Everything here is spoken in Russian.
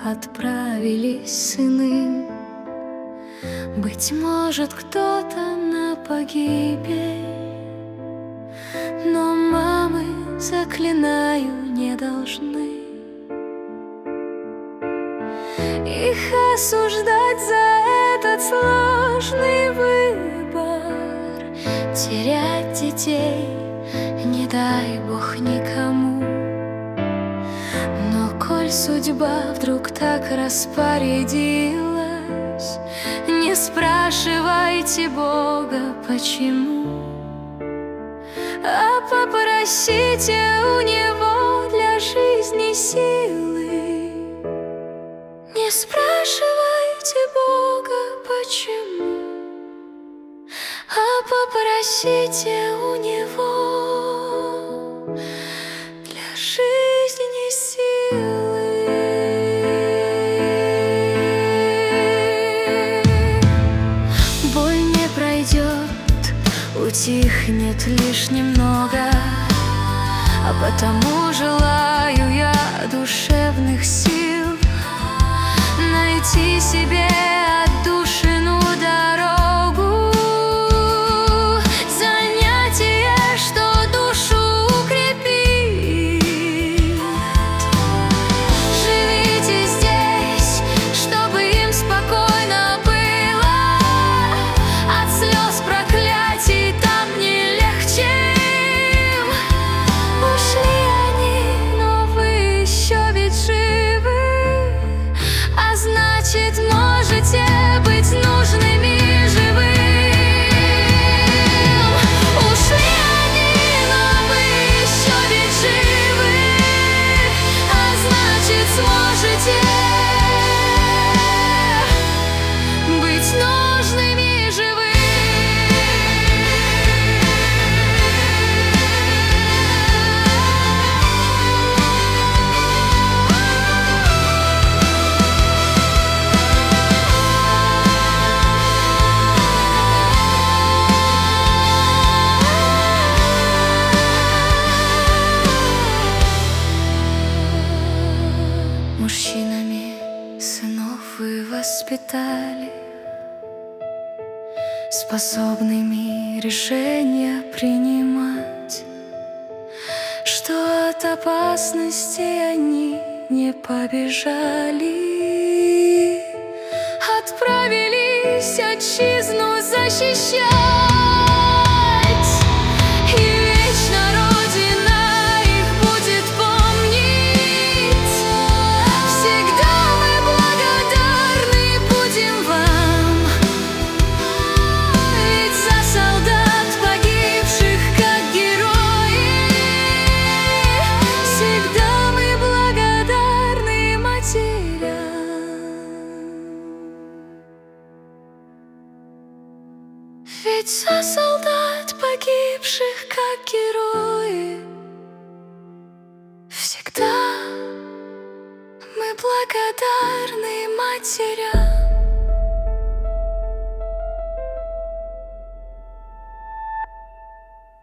отправились сыны. Быть может, кто-то на погибель, но мамы, заклинаю, не должны их осуждать за этот сложный выбор. Терять детей не дай Бог никому. Но коль судьба вдруг так распорядилась, не спрашивайте Бога, почему, а попросите у Него для жизни силы. Не спрашивайте Бога, почему, а попросите у Него для жизни силы. Боль не пройдет, утихнет лишь немного, а потому желаю я душевных сил найти себе отдушину, дорогу, занятие, что душу укрепит. Живите здесь, чтобы им спокойно было, от слез, проклятий там не легче им. Ушли они, но вы еще ведь живы, а значит, можете быть нужными живым. Ушли они, но вы еще ведь живы, а значит, сможете быть нужными живым. Мужчинами сынов вы воспитали, способными решения принимать, что от опасности они не побежали, отправились отчизну защищать. И вечно Родина их будет помнить. Всегда мы благодарны будем вам, ведь за солдат, погибших как герои, всегда мы благодарны матерям. Ведь за солдат, погибших как герои, всегда мы благодарны матерям.